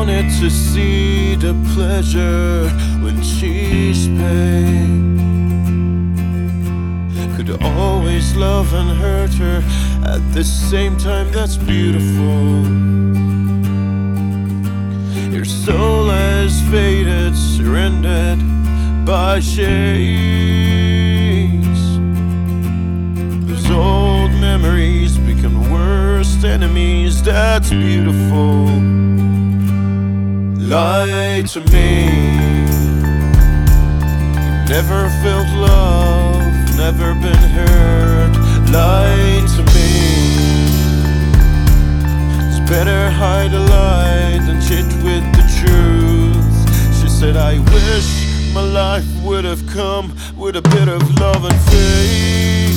wanted to see the pleasure when she's pain. Could always love and hurt her at the same time, that's beautiful. Your soul has faded, surrendered by shades. Those old memories become worst enemies, that's beautiful. Lie to me. Never felt love, never been hurt. Lie to me. It's better hide a lie than cheat with the truth. She said, I wish my life would have come with a bit of love and faith.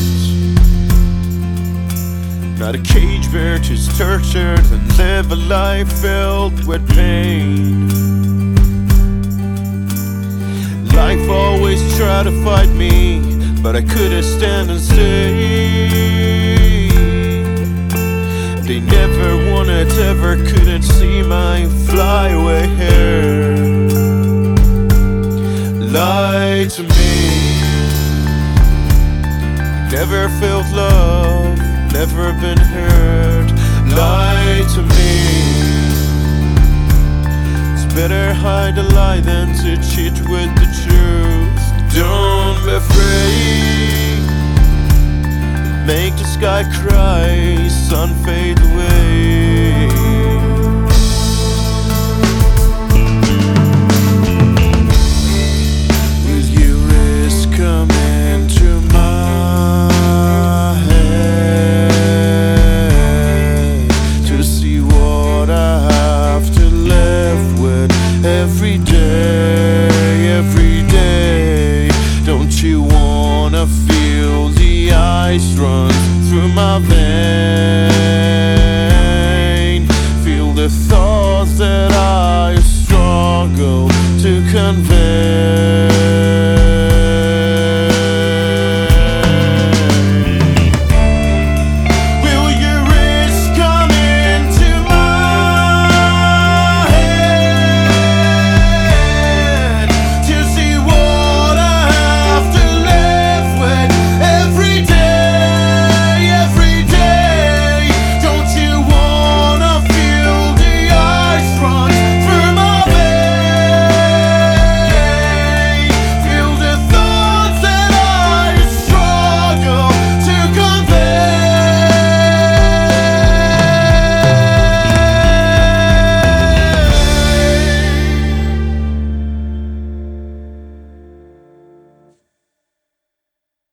Not a cage bear to tortured and live a life filled with pain. Life always tried to fight me, but I couldn't stand and stay. They never wanted, ever couldn't see my flyaway hair. Lie to me. Never felt love, never been hurt. Lie to me. It's better hide a lie than to cheat with the truth. Don't be afraid. Make the sky cry, sun fade away.